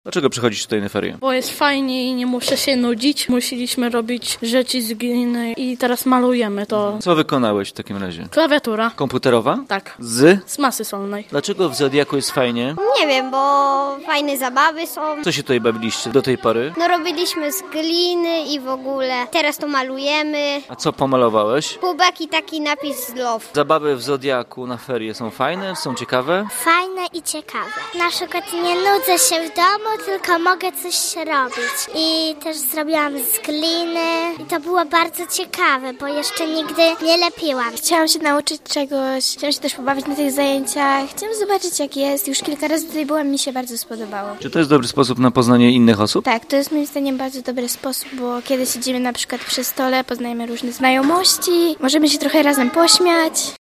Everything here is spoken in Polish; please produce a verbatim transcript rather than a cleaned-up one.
Dlaczego przychodzisz tutaj na ferie? Bo jest fajnie i nie muszę się nudzić. Musieliśmy robić rzeczy z gliny i teraz malujemy to. Co wykonałeś w takim razie? Klawiatura. Komputerowa? Tak. Z? Z masy solnej. Dlaczego w Zodiaku jest fajnie? Nie wiem, bo fajne zabawy są. Co się tutaj bawiliście do tej pory? No robiliśmy z gliny i w ogóle. Teraz to malujemy. A co pomalowałeś? Kubek i taki napis z love. Zabawy w Zodiaku na ferie są fajne? Są ciekawe? Fajne i ciekawe. Na przykład nie nudzę się w domu, tylko mogę coś robić. I też zrobiłam z gliny i to było bardzo ciekawe, bo jeszcze nigdy nie lepiłam. Chciałam się nauczyć czegoś, chciałam się też pobawić na tych zajęciach, chciałam zobaczyć jak jest. Już kilka razy tutaj byłam, mi się bardzo spodobało. Czy to jest dobry sposób na poznanie innych osób? Tak, to jest moim zdaniem bardzo dobry sposób, bo kiedy siedzimy na przykład przy stole, poznajemy różne znajomości, możemy się trochę razem pośmiać.